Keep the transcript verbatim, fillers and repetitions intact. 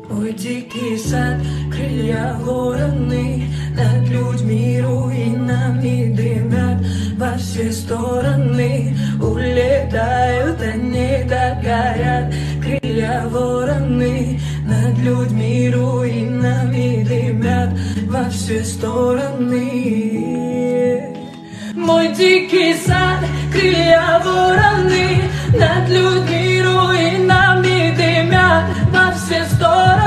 Мой дикий сад, крылья вороны, над людьми руинами дымят во все стороны, улетают, они догорят. Крылья вороны, над людьми руинами дымят во все стороны. Мой дикий сад, крылья вороны, над людьми руинами дымят во все стороны.